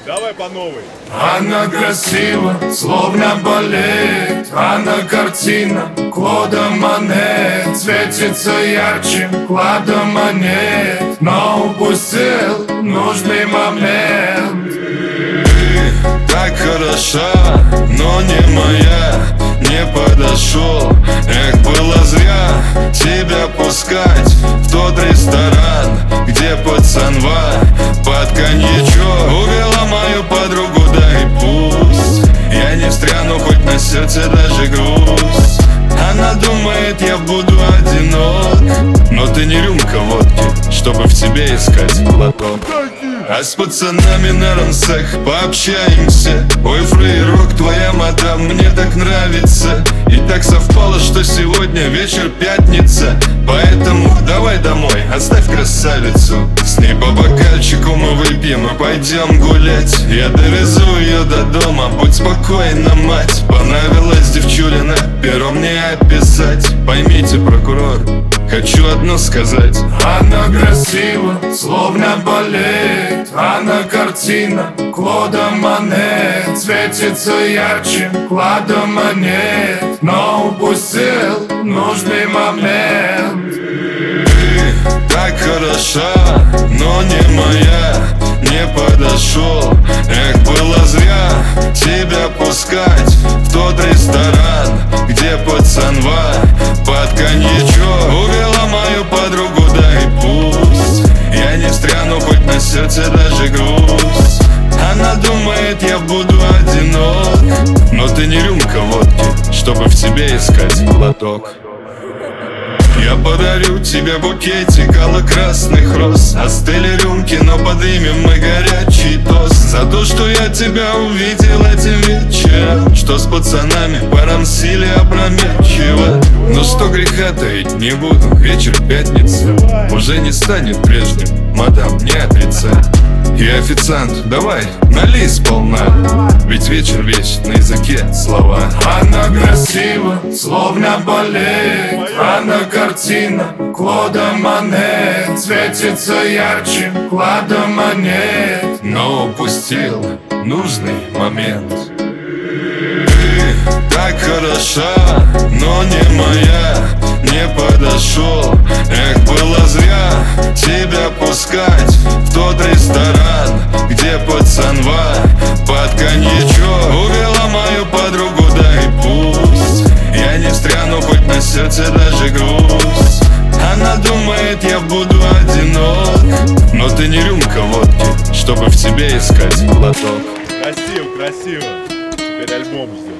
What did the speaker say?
Давай по новой. Она красива, словно балет. Она картина Клода Мане. Светится ярче клада монет, но упустил нужный момент. Ты так хороша, но не моя. Не подошел, эх, было зря тебя пускать в тот ресторан, где пацанва под коньячок увела мою подругу, да и пусть я не встряну, хоть на сердце даже грусть. Она думает, я буду одинок, но ты не рюмка водки, чтобы в тебе искать глоток. А с пацанами на рансах пообщаемся. Ой, фрейрок, твоя мадам мне так нравится. И так совпало, что сегодня вечер пятница. Поэтому давай домой, оставь красавицу. С ней по бокальчику мы выпьем и пойдем гулять. Я довезу ее до дома, будь спокойна, мать. Понравилась девчулина, пером не описать. Поймите, прокурор, хочу одно сказать. Она красива, словно балет. Она картина Клода Мане. Светится ярче клада монет, но упустил нужный момент. Ты так хороша, но не моя. Не подошел, эх, было зря тебя пускать в тот ресторан, где пацанва под коньячок увела мою подругу, да и пусть я не встряну, хоть на сердце даже грусть. Она думает, я буду одинок, но ты не рюмка водки, чтобы в тебе искать глоток. Я подарю тебе букетик алло-красных роз. Остыли рюмки, но подымем мы горячий тост за то, что я тебя увидел этим вечером, что с пацанами порамсили опрометчиво. Но что греха таить, не буду, вечер пятница уже не станет прежним, мадам, не отрицай. И официант, давай, налей сполна, ведь вечер весь на языке слова. Она красива, словно балет. Она картина Клода Мане. Светится ярче клада монет, но упустил нужный момент. Ты так хороша, но не моя. Не подошел, эх, было зря тебя пускать в тот ресторан, где пацанва под коньячок увела мою подругу, да и пусть я не встряну, хоть на сердце даже грусть. Она думает, я буду одинок, но ты не рюмка водки, чтобы в тебе искать глоток. Красиво, красиво. Теперь альбом ждет.